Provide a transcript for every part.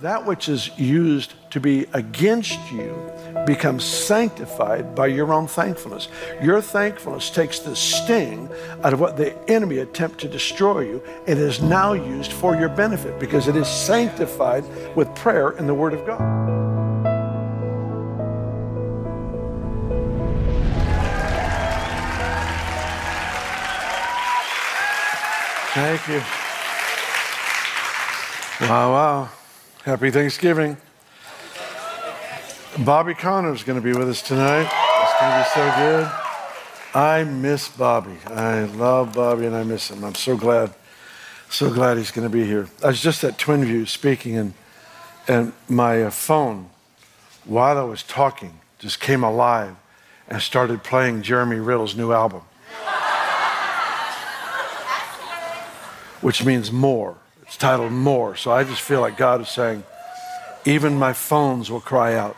that which is used to be against you becomes sanctified by your own thankfulness. Your thankfulness takes the sting out of what the enemy attempt to destroy you. It is now used for your benefit because it is sanctified with prayer and the Word of God. Thank you. Wow. Happy Thanksgiving. Bobby Connor's going to be with us tonight. It's going to be so good. I miss Bobby. I love Bobby and I miss him. I'm so glad he's going to be here. I was just at Twin View speaking and my phone, while I was talking, just came alive and started playing Jeremy Riddle's new album, which means more. It's titled More. So I just feel like God is saying, even my phones will cry out.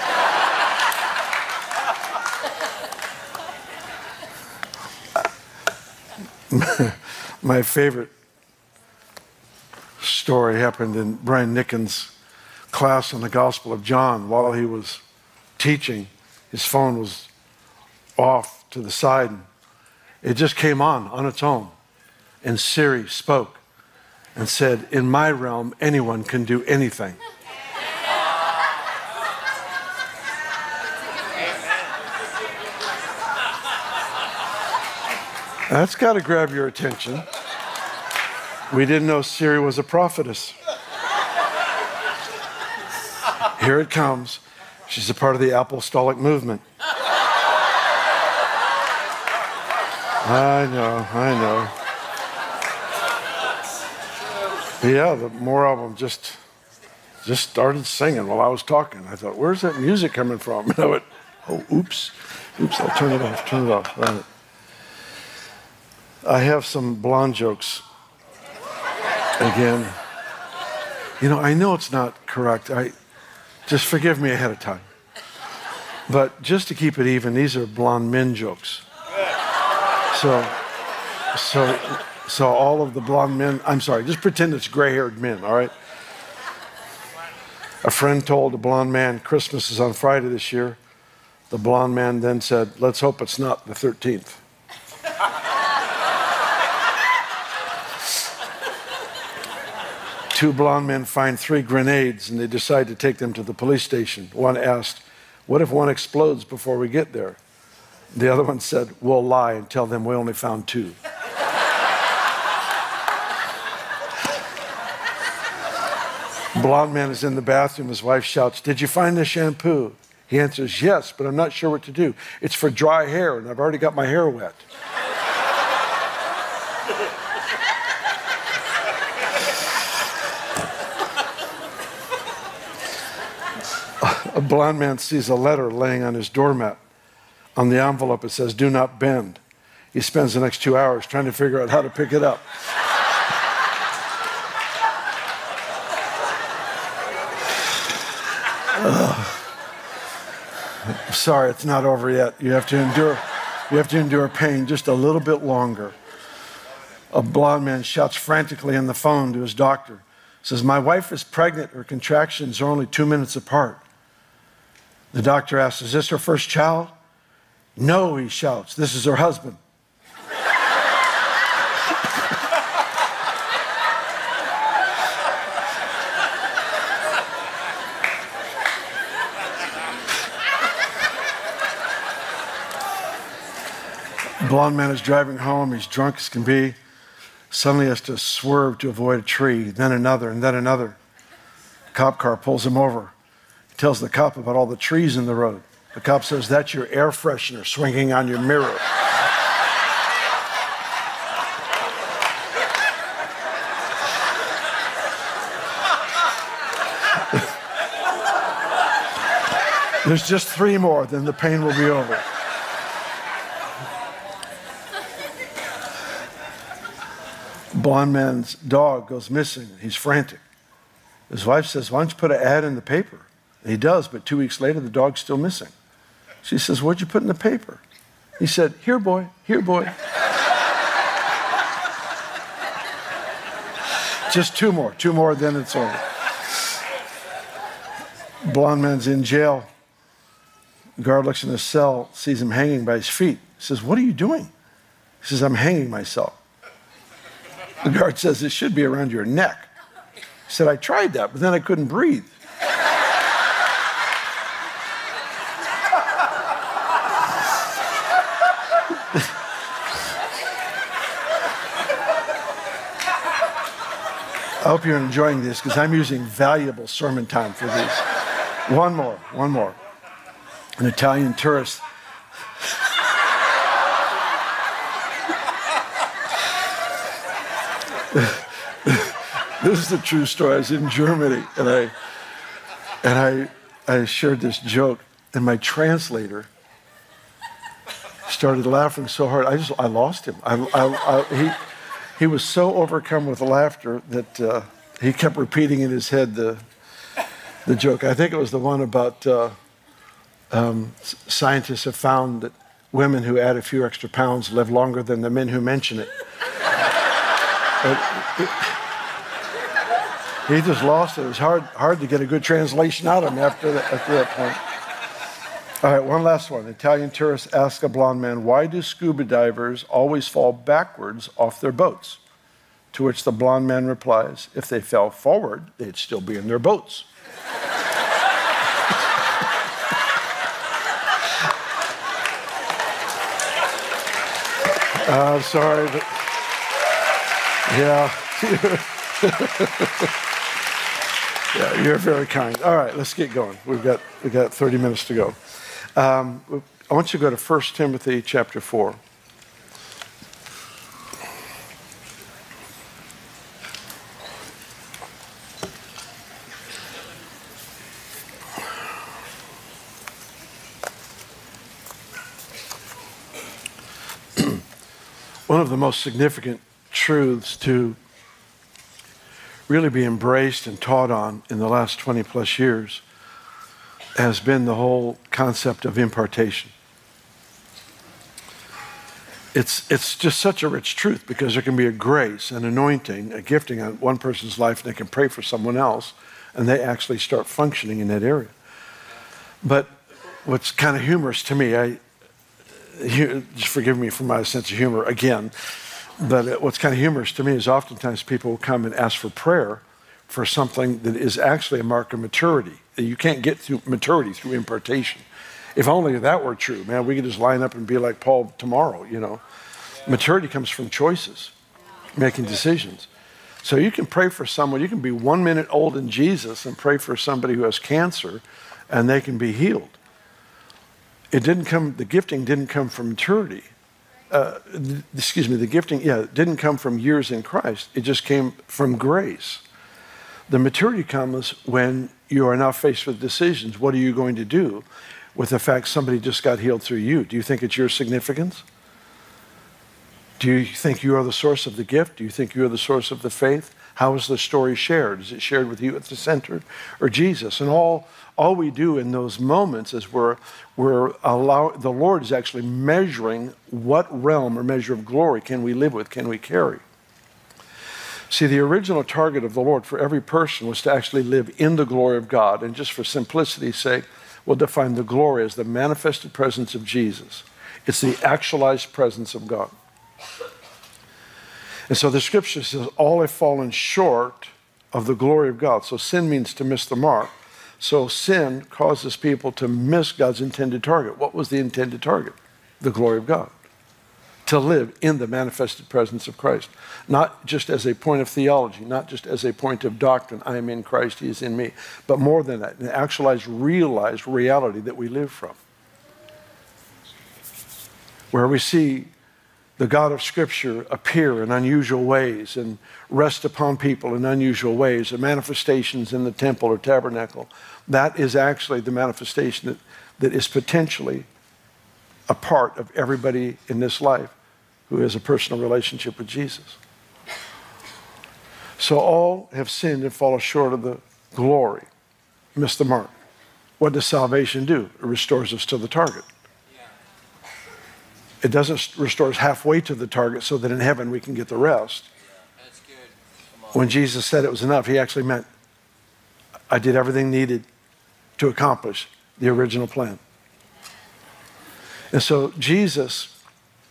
My favorite story happened in Brian Nickens' class on the Gospel of John. While he was teaching, his phone was off to the side. It just came on its own. And Siri spoke and said, in my realm, anyone can do anything. That's got to grab your attention. We didn't know Siri was a prophetess. Here it comes. She's a part of the apostolic movement. I know. Yeah, the More album just started singing while I was talking. I thought, where's that music coming from? And I went, oh, oops, I'll turn it off. Right. I have some blonde jokes. Again, I know it's not correct. Just forgive me ahead of time. But just to keep it even, these are blonde men jokes. So all of the blonde men, I'm sorry, just pretend it's gray-haired men, all right? A friend told a blonde man, Christmas is on Friday this year. The blonde man then said, let's hope it's not the 13th. Two blonde men find 3 grenades and they decide to take them to the police station. One asked, what if one explodes before we get there? The other one said, we'll lie and tell them we only found 2. Blonde man is in the bathroom. His wife shouts, did you find the shampoo? He answers, yes, but I'm not sure what to do. It's for dry hair and I've already got my hair wet. A blonde man sees a letter laying on his doormat. On the envelope, it says, do not bend. He spends the next 2 hours trying to figure out how to pick it up. Sorry, it's not over yet. You have to endure pain just a little bit longer. A blonde man shouts frantically on the phone to his doctor. Says, my wife is pregnant. Her contractions are only 2 minutes apart. The doctor asks, is this her first child? No, he shouts, this is her husband. Blonde man is driving home. He's drunk as can be. Suddenly has to swerve to avoid a tree, then another, and then another. A cop car pulls him over. He tells the cop about all the trees in the road. The cop says, that's your air freshener swinging on your mirror. There's just 3 more, then the pain will be over. Blonde man's dog goes missing. He's frantic. His wife says, why don't you put an ad in the paper? And he does, but 2 weeks later, the dog's still missing. She says, what'd you put in the paper? He said, here, boy, here, boy. Just 2 more, then it's over. Blonde man's in jail. The guard looks in his cell, sees him hanging by his feet. He says, "What are you doing?" He says, "I'm hanging myself." The guard says, "It should be around your neck." He said, "I tried that, but then I couldn't breathe." I hope you're enjoying this because I'm using valuable sermon time for these. One more. An Italian tourist. This is a true story. I was in Germany and I shared this joke, and my translator started laughing so hard I lost him. He was so overcome with laughter that he kept repeating in his head the joke. I think it was the one about scientists have found that women who add a few extra pounds live longer than the men who mention it. He just lost it. It was hard to get a good translation out of him after that point. All right, one last one. An Italian tourist asked a blonde man, "Why do scuba divers always fall backwards off their boats?" To which the blonde man replies, "If they fell forward, they'd still be in their boats." I'm sorry, but yeah. Yeah, you're very kind. All right, let's get going. We've got 30 minutes to go. I want you to go to 1 Timothy chapter 4. One of the most significant truths to really be embraced and taught on in the last 20 plus years has been the whole concept of impartation. It's just such a rich truth because there can be a grace, an anointing, a gifting on one person's life, and they can pray for someone else, and they actually start functioning in that area. But what's kind of humorous to me, just forgive me for my sense of humor again, but what's kind of humorous to me is oftentimes people will come and ask for prayer for something that is actually a mark of maturity. You can't get through maturity through impartation. If only that were true, man, we could just line up and be like Paul tomorrow, you know. Maturity comes from choices, making decisions. So you can pray for someone, you can be 1 minute old in Jesus and pray for somebody who has cancer and they can be healed. The gifting didn't come from maturity. The gifting, didn't come from years in Christ. It just came from grace. The maturity comes when you are now faced with decisions. What are you going to do with the fact somebody just got healed through you? Do you think it's your significance? Do you think you are the source of the gift? Do you think you are the source of the faith? How is the story shared? Is it shared with you at the center or Jesus? And all we do in those moments is the Lord is actually measuring what realm or measure of glory can we live with, can we carry. See, the original target of the Lord for every person was to actually live in the glory of God. And just for simplicity's sake, we'll define the glory as the manifested presence of Jesus. It's the actualized presence of God. And so the scripture says, all have fallen short of the glory of God. So sin means to miss the mark. So sin causes people to miss God's intended target. What was the intended target? The glory of God. To live in the manifested presence of Christ. Not just as a point of theology, not just as a point of doctrine, I am in Christ, he is in me, but more than that, an actualized, realized reality that we live from. Where we see the God of Scripture appear in unusual ways and rest upon people in unusual ways, the manifestations in the temple or tabernacle. That is actually the manifestation that is potentially a part of everybody in this life who has a personal relationship with Jesus. So all have sinned and fallen short of the glory, missed the mark. What does salvation do? It restores us to the target. It doesn't restore us halfway to the target so that in heaven we can get the rest. That's good. When Jesus said it was enough, he actually meant, I did everything needed. to accomplish the original plan. And so Jesus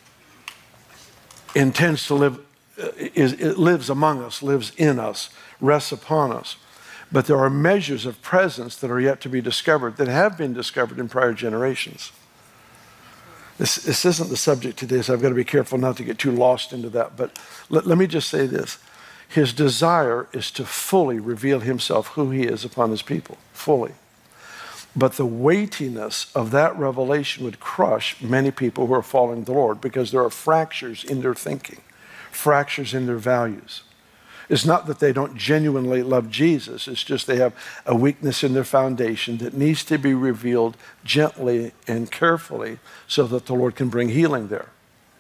intends to live, it lives among us, lives in us, rests upon us. But there are measures of presence that are yet to be discovered, that have been discovered in prior generations. This isn't the subject today, so I've got to be careful not to get too lost into that. But let me just say this. His desire is to fully reveal himself, who he is, upon his people, fully. But the weightiness of that revelation would crush many people who are following the Lord, because there are fractures in their thinking, fractures in their values. It's not that they don't genuinely love Jesus. It's just they have a weakness in their foundation that needs to be revealed gently and carefully so that the Lord can bring healing there.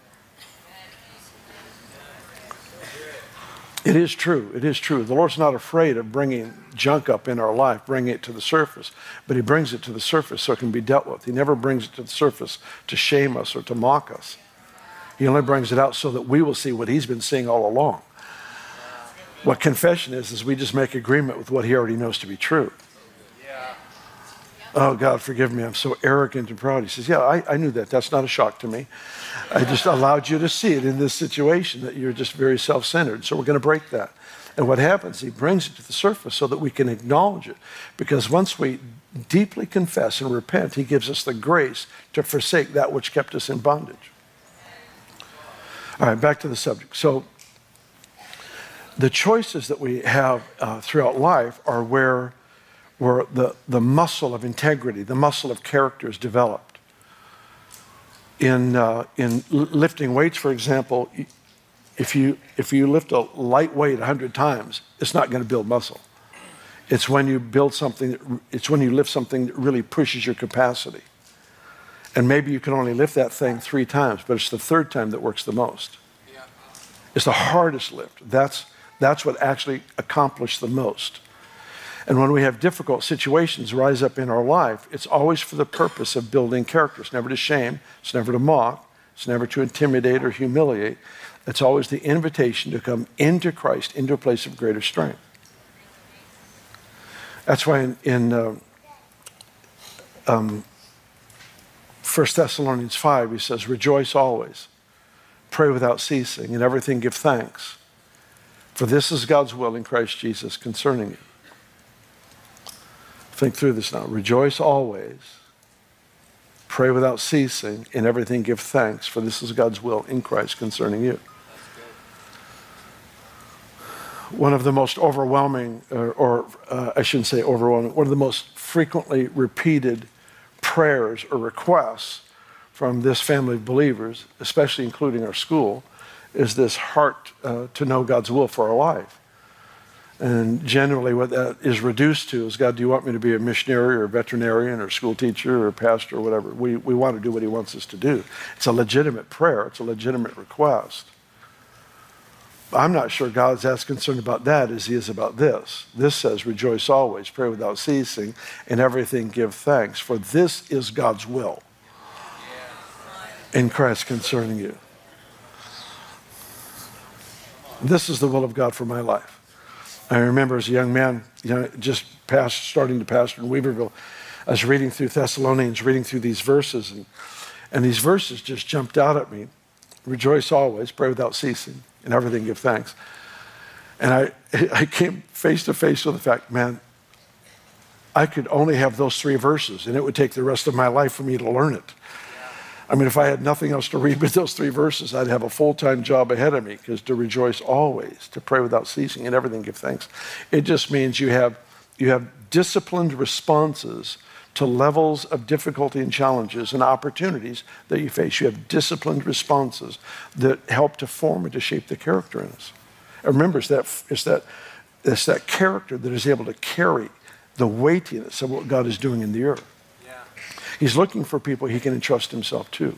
It is true. It is true. The Lord's not afraid of bringing junk up in our life, bringing it to the surface, but he brings it to the surface so it can be dealt with. He never brings it to the surface to shame us or to mock us. He only brings it out so that we will see what he's been seeing all along. What confession is we just make agreement with what he already knows to be true. Oh, God, forgive me. I'm so arrogant and proud. He says, yeah, I knew that. That's not a shock to me. I just allowed you to see it in this situation, that you're just very self-centered. So we're going to break that. And what happens, he brings it to the surface so that we can acknowledge it. Because once we deeply confess and repent, he gives us the grace to forsake that which kept us in bondage. All right, back to the subject. So the choices that we have throughout life are where the muscle of integrity, the muscle of character is developed. In lifting weights, for example, if you lift a light weight 100 times, it's not going to build muscle. It's when you build something, it's when you lift something that really pushes your capacity. And maybe you can only lift that thing 3 times, but it's the 3rd time that works the most. It's the hardest lift. That's what actually accomplished the most. And when we have difficult situations rise up in our life, it's always for the purpose of building character. It's never to shame. It's never to mock. It's never to intimidate or humiliate. It's always the invitation to come into Christ, into a place of greater strength. That's why in 1 Thessalonians 5, he says, rejoice always, pray without ceasing, in everything give thanks. For this is God's will in Christ Jesus concerning you. Think through this now. Rejoice always. Pray without ceasing. In everything give thanks. For this is God's will in Christ concerning you. One of the most overwhelming, I shouldn't say overwhelming, one of the most frequently repeated prayers or requests from this family of believers, especially including our school, is this heart to know God's will for our life. And generally what that is reduced to is, God, do you want me to be a missionary or a veterinarian or a school teacher or a pastor or whatever? We want to do what he wants us to do. It's a legitimate prayer. It's a legitimate request. I'm not sure God's as concerned about that as he is about this. This says, rejoice always, pray without ceasing, in everything give thanks, for this is God's will in Christ concerning you. This is the will of God for my life. I remember as a young man, just starting to pastor in Weaverville, I was reading through Thessalonians, reading through these verses, and these verses just jumped out at me. Rejoice always, pray without ceasing, in everything give thanks. And I came face to face with the fact, man, I could only have those 3 verses, and it would take the rest of my life for me to learn it. I mean, if I had nothing else to read but those 3 verses, I'd have a full-time job ahead of me, because to rejoice always, to pray without ceasing, and everything give thanks. It just means you have disciplined responses to levels of difficulty and challenges and opportunities that you face. You have disciplined responses that help to form and to shape the character in us. And remember, it's that character that is able to carry the weightiness of what God is doing in the earth. He's looking for people he can entrust himself to.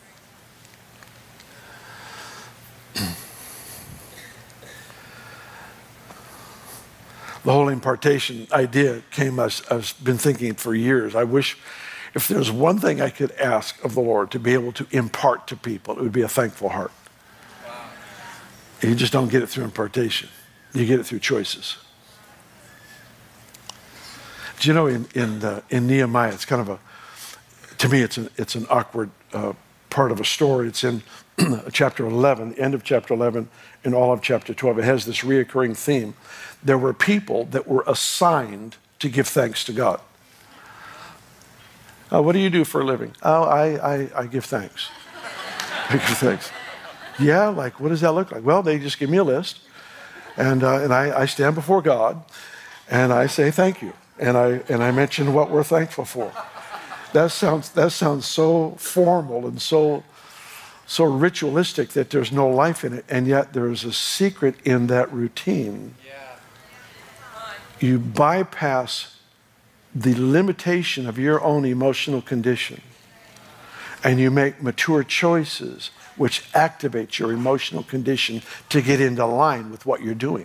The whole impartation idea came as I've been thinking for years. I wish if there's one thing I could ask of the Lord to be able to impart to people, it would be a thankful heart. Wow. You just don't get it through impartation. You get it through choices. Do you know in Nehemiah, it's kind of to me, it's an awkward part of a story. It's in chapter 11, the end of chapter 11, and all of chapter 12. It has this reoccurring theme. There were people that were assigned to give thanks to God. What do you do for a living? Oh, I give thanks. I give thanks. Yeah, like what does that look like? Well, they just give me a list, and I stand before God, and I say thank you, and I mention what we're thankful for. That sounds so formal and so ritualistic that there's no life in it, and yet there's a secret in that routine. You bypass the limitation of your own emotional condition, and you make mature choices which activate your emotional condition to get into line with what you're doing.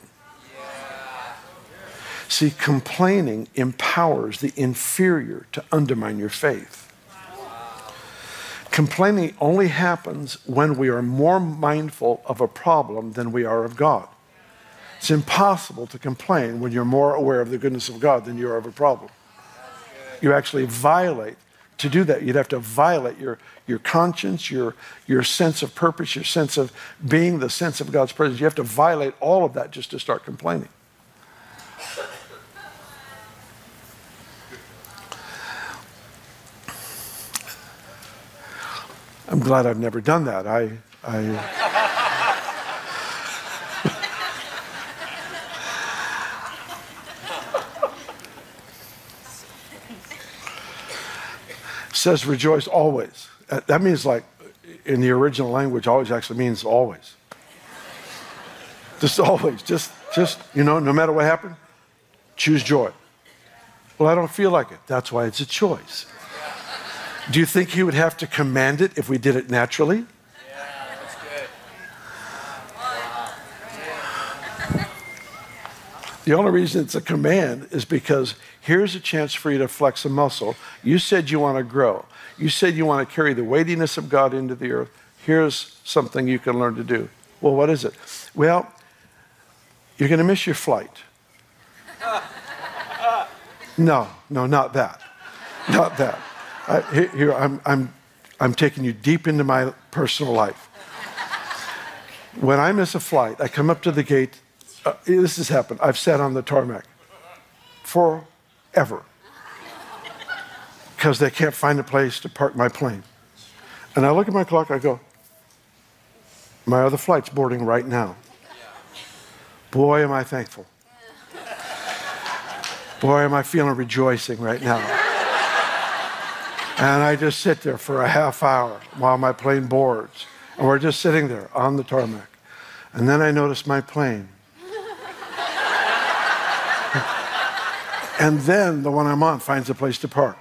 See, complaining empowers the inferior to undermine your faith. Complaining only happens when we are more mindful of a problem than we are of God. It's impossible to complain when you're more aware of the goodness of God than you are of a problem. You actually violate. To do that, you'd have to violate your conscience, your sense of purpose, your sense of being, the sense of God's presence. You have to violate all of that just to start complaining. I'm glad I've never done that. Says rejoice always. That means, like, in the original language, always actually means always. Just always. Just no matter what happened, choose joy. Well, I don't feel like it. That's why it's a choice. Do you think he would have to command it if we did it naturally? Yeah, that's good. The only reason it's a command is because here's a chance for you to flex a muscle. You said you want to grow. You said you want to carry the weightiness of God into the earth. Here's something you can learn to do. Well, what is it? Well, you're going to miss your flight. No, not that. Not that. Here, I'm taking you deep into my personal life. When I miss a flight, I come up to the gate. This has happened. I've sat on the tarmac forever because they can't find a place to park my plane. And I look at my clock, I go, my other flight's boarding right now. Boy, am I thankful. Boy, am I feeling rejoicing right now. And I just sit there for a half hour while my plane boards. And we're just sitting there on the tarmac. And then I notice my plane. And then the one I'm on finds a place to park.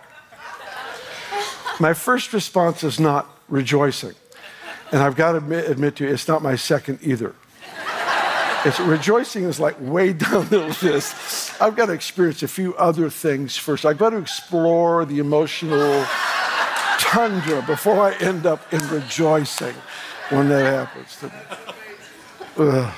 My first response is not rejoicing. And I've got to admit to you, it's not my second either. Rejoicing is like way down the list. I've got to experience a few other things first. I've got to explore the emotional tundra before I end up in rejoicing when that happens to me. Ugh.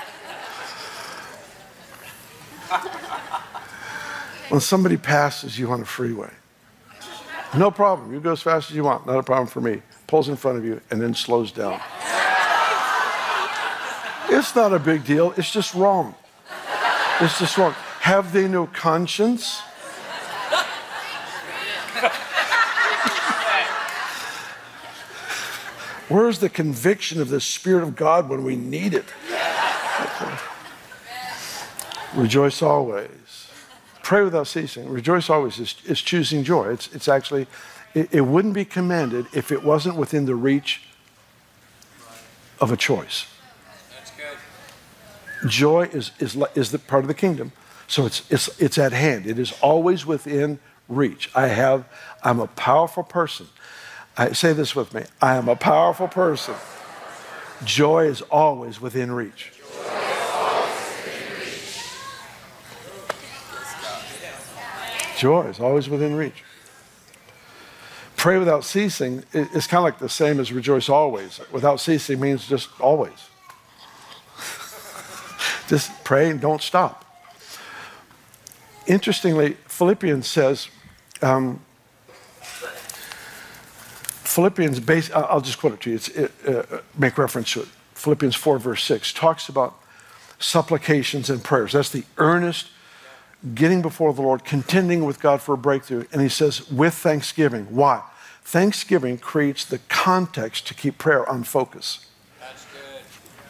When somebody passes you on a freeway, no problem. You go as fast as you want. Not a problem for me. Pulls in front of you and then slows down. It's not a big deal. It's just wrong. It's just wrong. Have they no conscience? Where's the conviction of the Spirit of God when we need it? Okay. Rejoice always. Pray without ceasing. Rejoice always is choosing joy. It's actually, it wouldn't be commanded if it wasn't within the reach of a choice. That's good. Joy is the part of the kingdom. So it's at hand. It is always within reach. I'm a powerful person. Say this with me. I am a powerful person. Joy is always within reach. Joy is always within reach. Pray without ceasing is kind of like the same as rejoice always. Without ceasing means just always. Just pray and don't stop. Interestingly, Philippians says, I'll just quote it to you. Make reference to it. Philippians 4, verse 6 talks about supplications and prayers. That's the earnest getting before the Lord, contending with God for a breakthrough. And he says, with thanksgiving. Why? Thanksgiving creates the context to keep prayer on focus. That's good.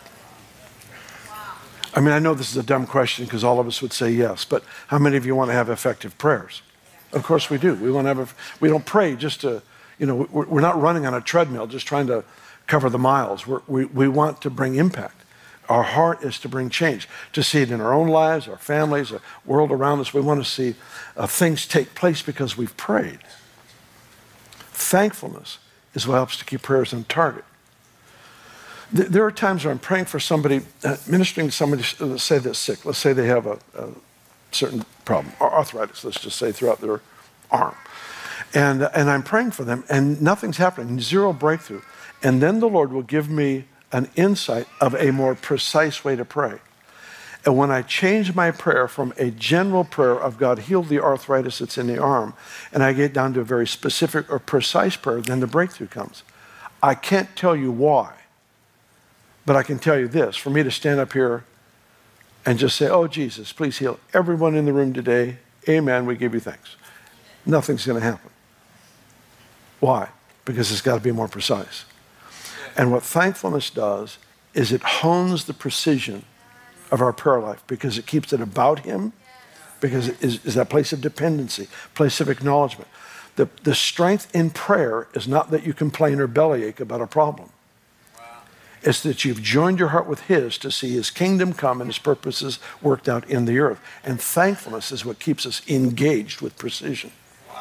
I mean, I know this is a dumb question because all of us would say yes, but how many of you want to have effective prayers? Of course we do. We don't pray just to, we're not running on a treadmill just trying to cover the miles. We want to bring impact. Our heart is to bring change, to see it in our own lives, our families, the world around us. We want to see things take place because we've prayed. Thankfulness is what helps to keep prayers on target. There are times where I'm praying for somebody, ministering to somebody, let's say that's sick. Let's say they have a certain problem, arthritis, let's just say, throughout their arm. And I'm praying for them, and nothing's happening, zero breakthrough. And then the Lord will give me an insight of a more precise way to pray. And when I change my prayer from a general prayer of God heal the arthritis that's in the arm, and I get down to a very specific or precise prayer, then the breakthrough comes. I can't tell you why, but I can tell you this. For me to stand up here and just say, oh, Jesus, please heal everyone in the room today. Amen, we give you thanks. Nothing's going to happen. Why? Because it's got to be more precise. And what thankfulness does is it hones the precision of our prayer life because it keeps it about Him, because it is that place of dependency, place of acknowledgement. The strength in prayer is not that you complain or bellyache about a problem. Wow. It's that you've joined your heart with His to see His kingdom come and His purposes worked out in the earth. And thankfulness is what keeps us engaged with precision.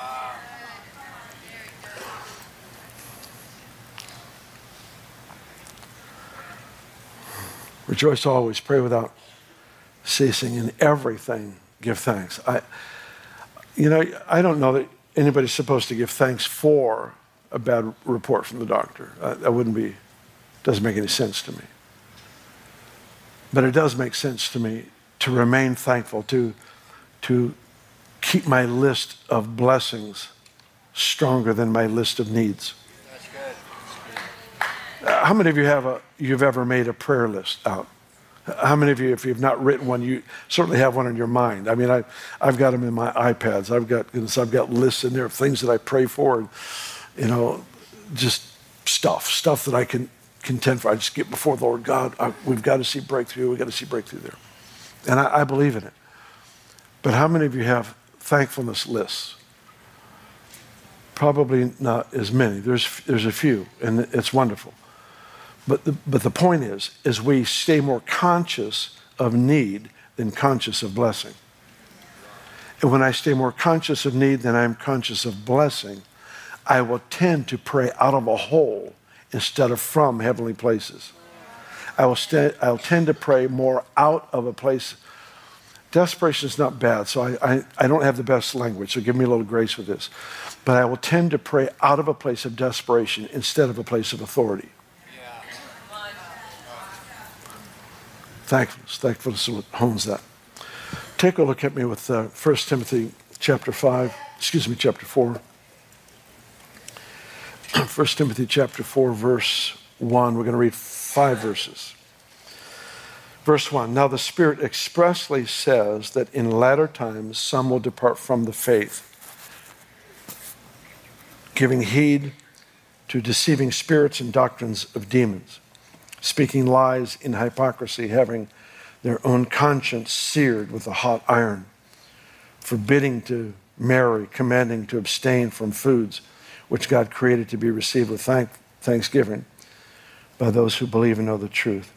Rejoice always, pray without ceasing, in everything give thanks. I don't know that anybody's supposed to give thanks for a bad report from the doctor. That doesn't make any sense to me. But it does make sense to me to remain thankful, to keep my list of blessings stronger than my list of needs. How many of you you've ever made a prayer list out? How many of you, if you've not written one, you certainly have one in your mind? I mean, I've got them in my iPads. I've got lists in there of things that I pray for, and just stuff that I can contend for. I just get before the Lord. God, we've got to see breakthrough. We've got to see breakthrough there, and I believe in it. But how many of you have thankfulness lists? Probably not as many. There's a few, and it's wonderful. But the point is we stay more conscious of need than conscious of blessing. And when I stay more conscious of need than I'm conscious of blessing, I will tend to pray out of a hole instead of from heavenly places. I'll tend to pray more out of a place. Desperation is not bad, so I don't have the best language, so give me a little grace with this. But I will tend to pray out of a place of desperation instead of a place of authority. Thankfulness is what hones that. Take a look at me with 1 Timothy chapter 4. 1 Timothy chapter 4, verse 1. We're going to read 5 verses. Verse 1, now the Spirit expressly says that in latter times some will depart from the faith, giving heed to deceiving spirits and doctrines of demons, speaking lies in hypocrisy, having their own conscience seared with a hot iron, forbidding to marry, commanding to abstain from foods which God created to be received with thanksgiving by those who believe and know the truth.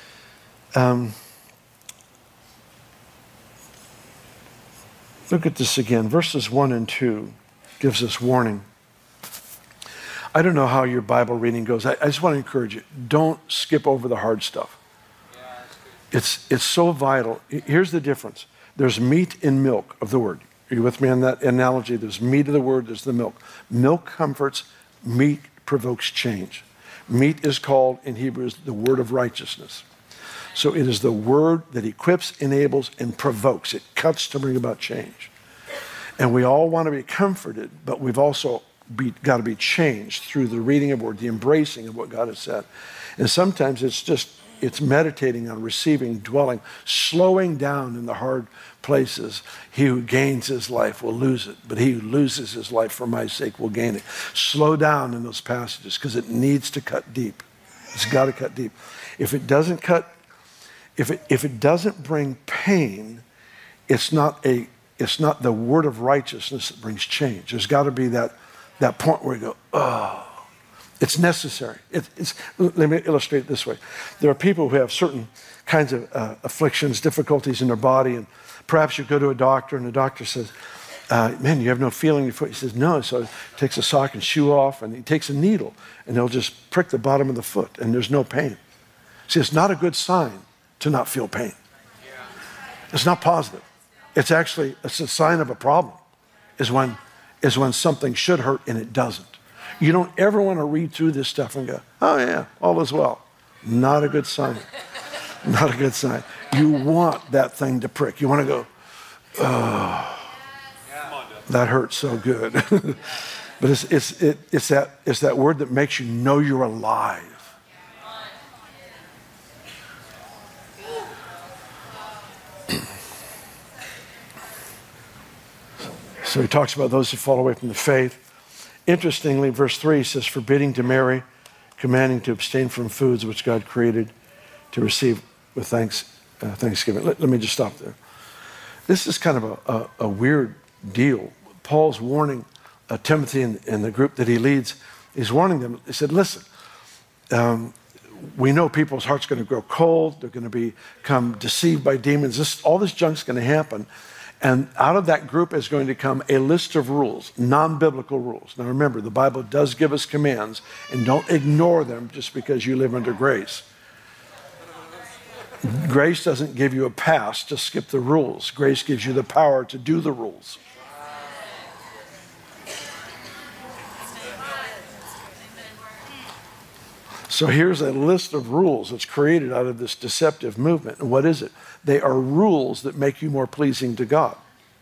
Look at this again. Verses 1 and 2 gives us warning. I don't know how your Bible reading goes. I just want to encourage you. Don't skip over the hard stuff. It's so vital. Here's the difference. There's meat in milk of the word. Are you with me on that analogy? There's meat of the word, there's the milk. Milk comforts, meat provokes change. Meat is called in Hebrew the word of righteousness. So it is the word that equips, enables, and provokes. It cuts to bring about change. And we all want to be comforted, but we've also got to be changed through the reading of the word, the embracing of what God has said. And sometimes it's meditating on receiving, dwelling, slowing down in the hard places. He who gains his life will lose it, but he who loses his life for my sake will gain it. Slow down in those passages because it needs to cut deep. It's got to cut deep. If it doesn't bring pain, it's not the word of righteousness that brings change. There's got to be that point where you go, oh, it's necessary. Let me illustrate it this way. There are people who have certain kinds of afflictions, difficulties in their body, and perhaps you go to a doctor and the doctor says, man, you have no feeling in your foot. He says, no. So he takes a sock and shoe off, and he takes a needle, and he'll just prick the bottom of the foot, and there's no pain. See, it's not a good sign to not feel pain. It's not positive. It's a sign of a problem, is when something should hurt and it doesn't. You don't ever want to read through this stuff and go, oh yeah, all is well. Not a good sign. Not a good sign. You want that thing to prick. You want to go, oh, that hurts so good. But it's that word that makes you know you're alive. So he talks about those who fall away from the faith. Interestingly, verse 3 says, forbidding to marry, commanding to abstain from foods which God created to receive with thanksgiving. Let me just stop there. This is kind of a weird deal. Paul's warning Timothy and the group that he leads. He's warning them. He said, listen, we know people's hearts are going to grow cold. They're going to become deceived by demons. All this junk's going to happen. And out of that group is going to come a list of rules, non-biblical rules. Now remember, the Bible does give us commands, and don't ignore them just because you live under grace. Grace doesn't give you a pass to skip the rules. Grace gives you the power to do the rules. So here's a list of rules that's created out of this deceptive movement. And what is it? They are rules that make you more pleasing to God.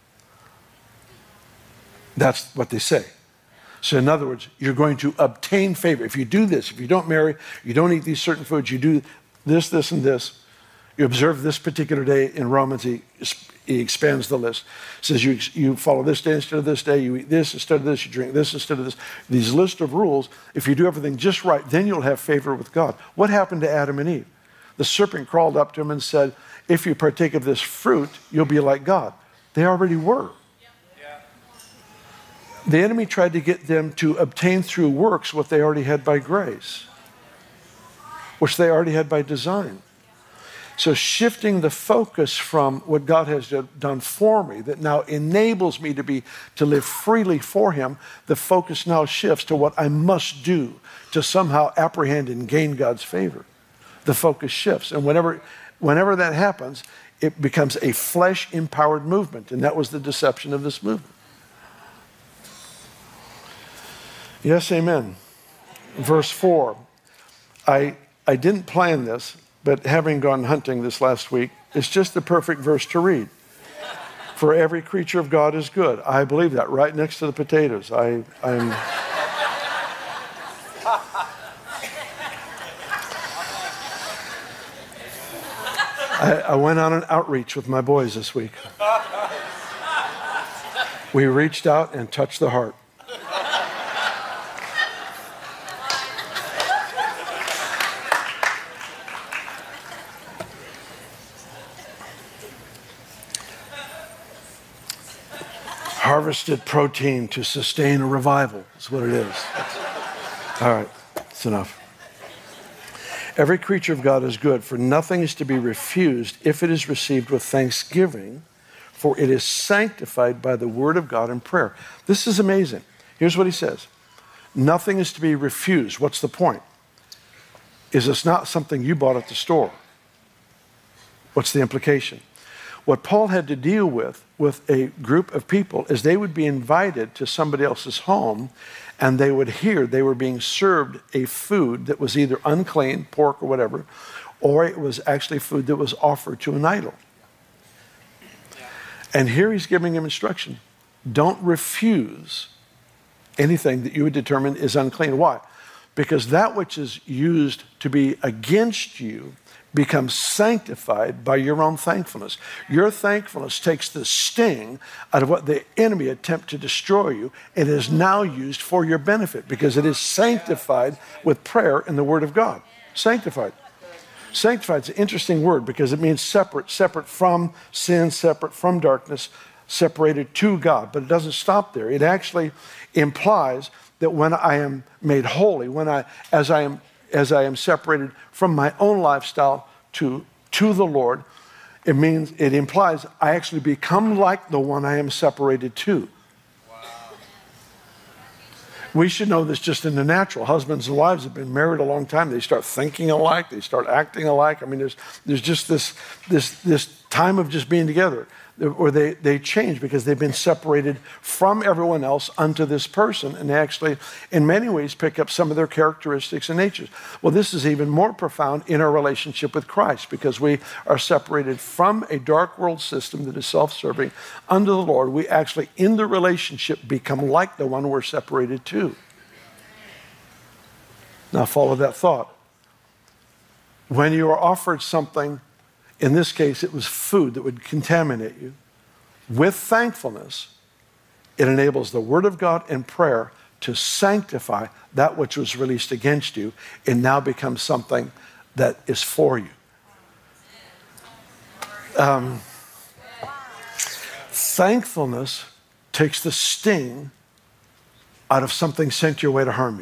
That's what they say. So in other words, you're going to obtain favor. If you do this, if you don't marry, you don't eat these certain foods, you do this, this, and this, you observe this particular day. In Romans, he expands the list. Says you follow this day instead of this day, you eat this instead of this, you drink this instead of this. These list of rules, if you do everything just right, then you'll have favor with God. What happened to Adam and Eve? The serpent crawled up to him and said, if you partake of this fruit, you'll be like God. They already were. The enemy tried to get them to obtain through works what they already had by grace, which they already had by design. So shifting the focus from what God has done for me that now enables me to live freely for him, the focus now shifts to what I must do to somehow apprehend and gain God's favor. The focus shifts. And whenever that happens, it becomes a flesh-empowered movement. And that was the deception of this movement. Yes, amen. Verse 4. I didn't plan this, but having gone hunting this last week, it's just the perfect verse to read. For every creature of God is good. I believe that right next to the potatoes. I went on an outreach with my boys this week. We reached out and touched the heart. Harvested protein to sustain a revival. That's what it is. All right, that's enough. Every creature of God is good, for nothing is to be refused if it is received with thanksgiving, for it is sanctified by the word of God and prayer. This is amazing. Here's what he says. Nothing is to be refused. What's the point? Is it's not something you bought at the store. What's the implication? What Paul had to deal with a group of people is they would be invited to somebody else's home and they would hear they were being served a food that was either unclean, pork or whatever, or it was actually food that was offered to an idol. And here he's giving him instruction. don't refuse anything that you would determine is unclean. Why? Because that which is used to be against you becomes sanctified by your own thankfulness. Your thankfulness takes the sting out of what the enemy attempt to destroy you and is now used for your benefit because it is sanctified with prayer in the Word of God. Sanctified. Sanctified is an interesting word because it means separate from sin, separate from darkness, separated to God. But it doesn't stop there. It actually implies that when I am made holy, as I am separated from my own lifestyle to the Lord, it implies I actually become like the one I am separated to. We should know this just in the natural. Husbands and wives have been married a long time. They start thinking alike. They start acting alike. I mean, there's just this time of just being together, or they change because they've been separated from everyone else unto this person, and they actually, in many ways, pick up some of their characteristics and natures. Well, this is even more profound in our relationship with Christ because we are separated from a dark world system that is self-serving unto the Lord. We actually, in the relationship, become like the one we're separated to. Now, follow that thought. When you are offered something, in this case, it was food that would contaminate you. With thankfulness, it enables the Word of God and prayer to sanctify that which was released against you and now becomes something that is for you. Thankfulness takes the sting out of something sent your way to harm you.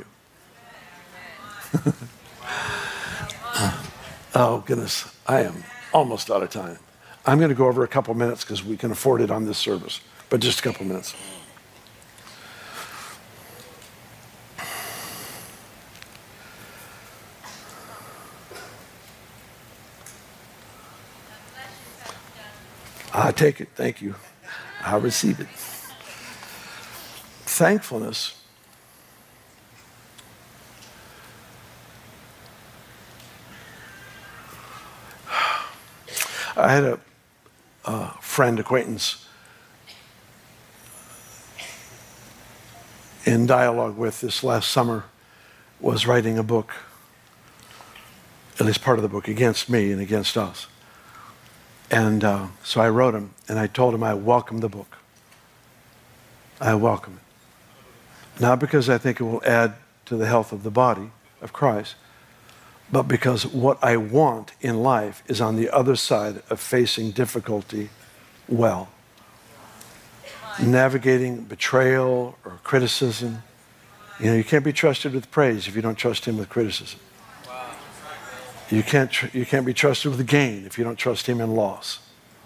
Oh, goodness, I am almost out of time. I'm going to go over a couple minutes because we can afford it on this service, but just a couple minutes. I take it. Thank you. I receive it. Thankfulness I had a friend, acquaintance, in dialogue with this last summer, was writing a book, at least part of the book, against me and against us. And so I wrote him, and I told him I welcome the book. I welcome it. Not because I think it will add to the health of the body of Christ, but because what I want in life is on the other side of facing difficulty well. Navigating betrayal or criticism. You know, you can't be trusted with praise if you don't trust him with criticism. You can't be trusted with gain if you don't trust him in loss.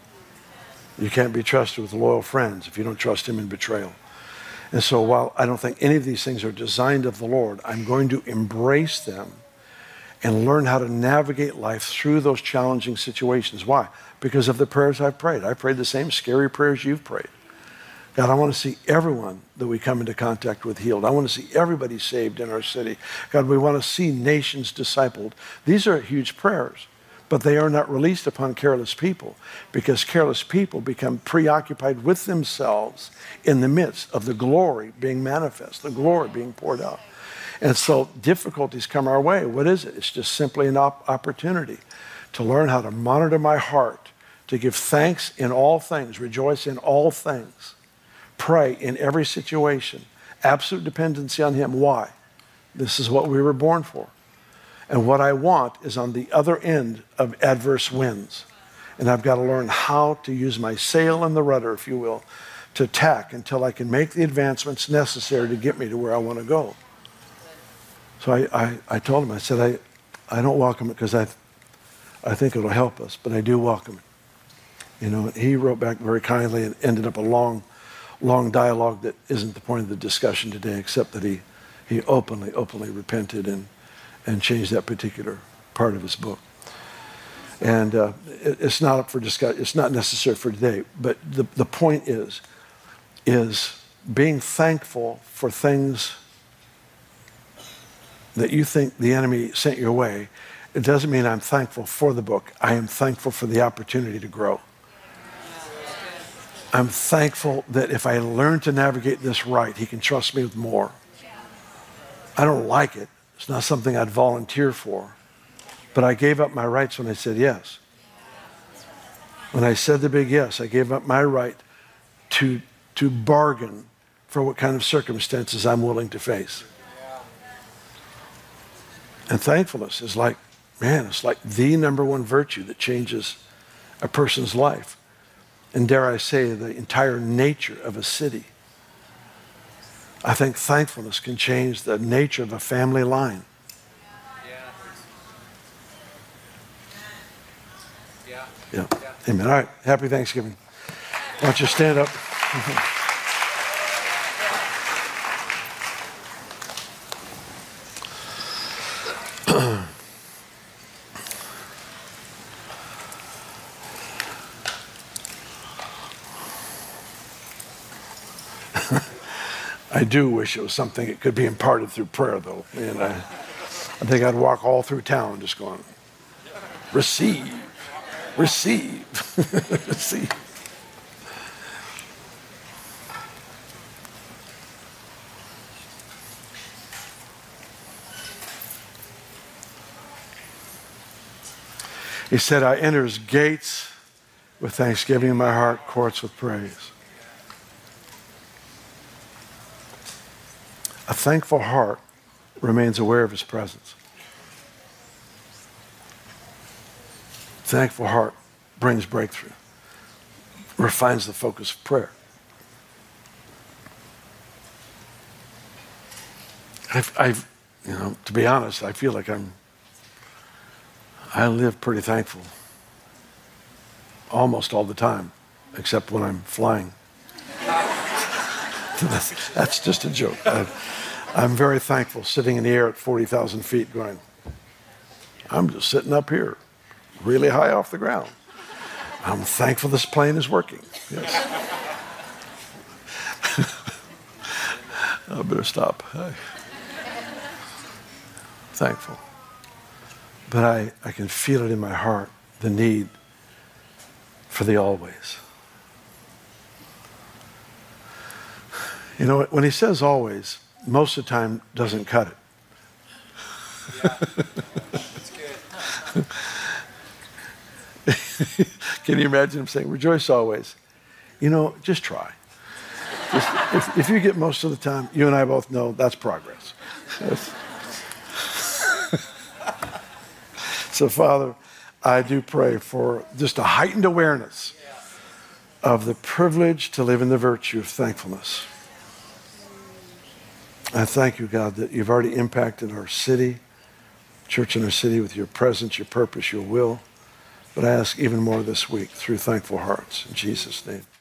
You can't be trusted with loyal friends if you don't trust him in betrayal. And so while I don't think any of these things are designed of the Lord, I'm going to embrace them and learn how to navigate life through those challenging situations. Why? Because of the prayers I've prayed. I prayed the same scary prayers you've prayed. God, I want to see everyone that we come into contact with healed. I want to see everybody saved in our city. God, we want to see nations discipled. These are huge prayers, but they are not released upon careless people because careless people become preoccupied with themselves in the midst of the glory being manifest, the glory being poured out. And so difficulties come our way. What is it? It's just simply an opportunity to learn how to monitor my heart, to give thanks in all things, rejoice in all things, pray in every situation, absolute dependency on him. Why? This is what we were born for. And what I want is on the other end of adverse winds. And I've got to learn how to use my sail and the rudder, if you will, to tack until I can make the advancements necessary to get me to where I want to go. So I told him, I said, I don't welcome it because I I think it'll help us, but I do welcome it. You know, he wrote back very kindly and ended up a long dialogue that isn't the point of the discussion today, except that he openly repented and changed that particular part of his book. And it's not up for discussion. It's not necessary for today. But the point is being thankful for things that you think the enemy sent your way. It doesn't mean I'm thankful for the book. I am thankful for the opportunity to grow. I'm thankful that if I learn to navigate this right, he can trust me with more. I don't like it. It's not something I'd volunteer for. But I gave up my rights when I said yes. When I said the big yes, I gave up my right to bargain for what kind of circumstances I'm willing to face. And thankfulness is like, man, it's like the number one virtue that changes a person's life. And dare I say, the entire nature of a city. I think thankfulness can change the nature of a family line. Yeah. Amen. All right. Happy Thanksgiving. Why don't you stand up? I do wish it was something that could be imparted through prayer, though. And I think I'd walk all through town just going, receive, receive, receive. He said, I enter his gates with thanksgiving in my heart, courts with praise. A thankful heart remains aware of his presence. Thankful heart brings breakthrough, refines the focus of prayer. To be honest, I feel like I live pretty thankful almost all the time, except when I'm flying. That's just a joke. I'm very thankful sitting in the air at 40,000 feet going, I'm just sitting up here, really high off the ground. I'm thankful this plane is working. Yes. I better stop. Thankful. But I can feel it in my heart, the need for the always. You know, when he says always, most of the time doesn't cut it. Yeah, that's good. Can you imagine him saying, rejoice always? You know, just try. If you get most of the time, you and I both know that's progress. So, Father, I do pray for just a heightened awareness of the privilege to live in the virtue of thankfulness. I thank you, God, that you've already impacted our city, church in our city, with your presence, your purpose, your will. But I ask even more this week through thankful hearts. In Jesus' name.